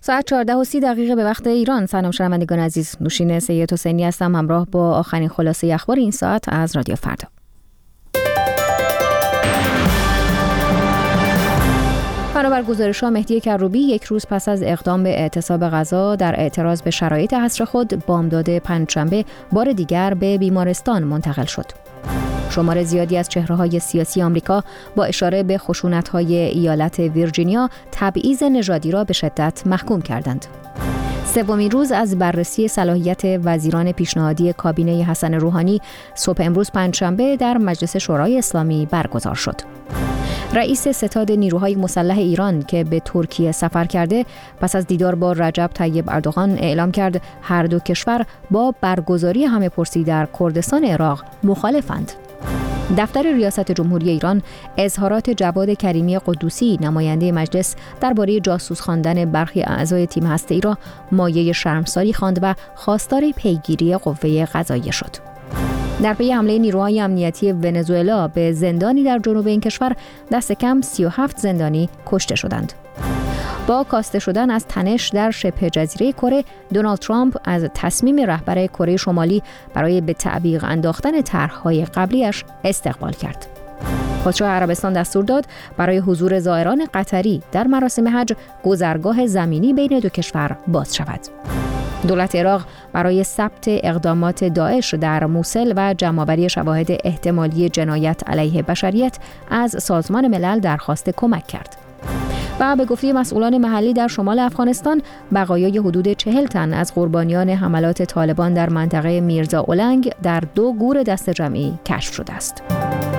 ساعت 14:30 به وقت ایران. سلام شنوندگان عزیز، نوشین سید حسینی هستم همراه با آخرین خلاصه اخبار این ساعت از رادیو فردا. بنابر گزارش‌ها مهدی کروبی یک روز پس از اقدام به اعتصاب غذا در اعتراض به شرایط حصر خود بامداد پنجشنبه بار دیگر به بیمارستان منتقل شد. شمار زیادی از چهره‌های سیاسی آمریکا با اشاره به خشونت‌های ایالت ویرجینیا تبعیض نژادی را به شدت محکوم کردند. سومین روز از بررسی صلاحیت وزیران پیشنهادی کابینه حسن روحانی صبح امروز پنجشنبه در مجلس شورای اسلامی برگزار شد. رئیس ستاد نیروهای مسلح ایران که به ترکیه سفر کرده پس از دیدار با رجب طیب اردوغان اعلام کرد هر دو کشور با برگزاری همه‌پرسی در کردستان عراق مخالفند. دفتر ریاست جمهوری ایران اظهارات جواد کریمی قدوسی نماینده مجلس درباره جاسوس خواندن برخی اعضای تیم هسته‌ای را مایه شرمساری خواند و خواستار پیگیری قوه قضاییه شد. در پی حمله نیروهای امنیتی ونزوئلا به زندانی در جنوب این کشور دست کم 37 زندانی کشته شدند. با کاسته شدن از تنش در شبه جزیره کره، دونالد ترامپ از تصمیم رهبر کره شمالی برای به تعویق انداختن طرح‌های قبلیش استقبال کرد. پادشاه عربستان دستور داد برای حضور زائران قطری در مراسم حج گذرگاه زمینی بین دو کشور باز شود. دولت عراق برای ثبت اقدامات داعش در موصل و جمع‌آوری شواهد احتمالی جنایت علیه بشریت از سازمان ملل درخواست کمک کرد. و به گفته مسئولان محلی در شمال افغانستان بقایای حدود 40 تن از قربانیان حملات طالبان در منطقه میرزا اولنگ در 2 گور دست جمعی کشف شده است.